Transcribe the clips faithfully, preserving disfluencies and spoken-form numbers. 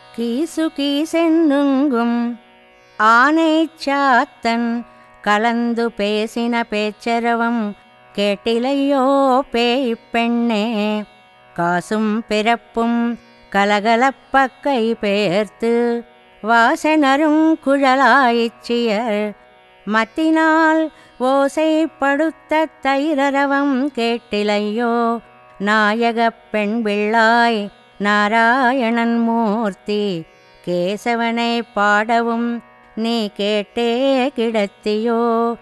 கீசு கீசென்னுங்கும் ஆனைச் சாத்தன் கலந்து பேசின பேச்சரவம் கேட்டிலையோ பேய்ப் பெண்ணே. காசும் பிறப்பும் கலகலப்பக் கை பேர்த்து வாசனரும் குழலாயிச்சியர் மத்தினால் ஓசைப்படுத்த தைரரவம் கேட்டிலையோ நாயகப் பெண் பிள்ளாய் நாராயணன் மூர்த்தி. கேசவனை பாடவும் நீ கேட்டே கிடத்தியோ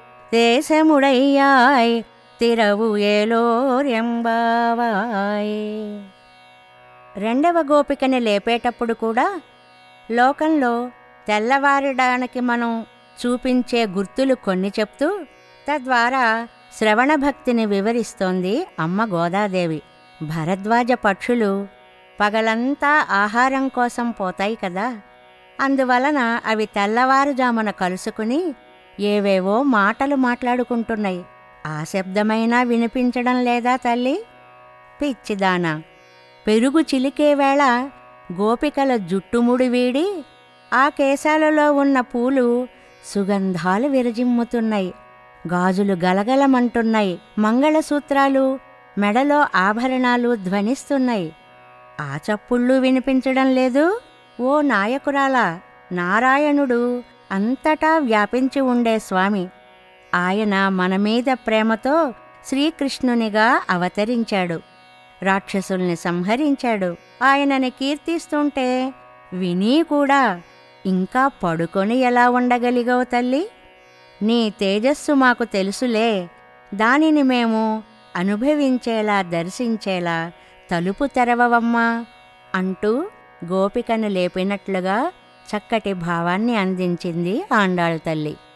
தேசமுடையாய் తిరవు ఏలోర్ ఎంబావాయ్. రెండవ గోపికని లేపేటప్పుడు కూడా లోకంలో తెల్లవారడానికి మనం చూపించే గుర్తులు కొన్ని చెప్తూ తద్వారా శ్రవణ భక్తిని వివరిస్తోంది అమ్మ గోదాదేవి. భరద్వాజ పక్షులు పగలంతా ఆహారం కోసం పోతాయి కదా, అందువలన అవి తెల్లవారుజామున కలుసుకుని ఏవేవో మాటలు మాట్లాడుకుంటున్నాయి. ఆ శబ్దమైనా వినిపించడం లేదా తల్లి? పిచ్చిదానా, పెరుగు చిలికే వేళ గోపికల జుట్టుముడి వీడి ఆ కేశాలలో ఉన్న పూలు సుగంధాలు విరజిమ్ముతున్నాయి, గాజులు గలగలమంటున్నాయి, మంగళసూత్రాలు మెడలో ఆభరణాలు ధ్వనిస్తున్నాయి. ఆ చప్పుళ్ళు వినిపించడం లేదు? ఓ నాయకురాలా, నారాయణుడు అంతటా వ్యాపించి ఉండే స్వామి. ఆయన మనమీద ప్రేమతో శ్రీకృష్ణునిగా అవతరించాడు, రాక్షసుల్ని సంహరించాడు. ఆయనని కీర్తిస్తుంటే విని కూడా ఇంకా పడుకొని ఎలా ఉండగలిగావు తల్లి? నీ తేజస్సు మాకు తెలుసులే, దానిని మేము అనుభవించేలా దర్శించేలా తలుపు తెరవవమ్మా అంటూ గోపికను లేపినట్లుగా చక్కటి భావాన్ని అందించింది ఆండాళ్ తల్లి.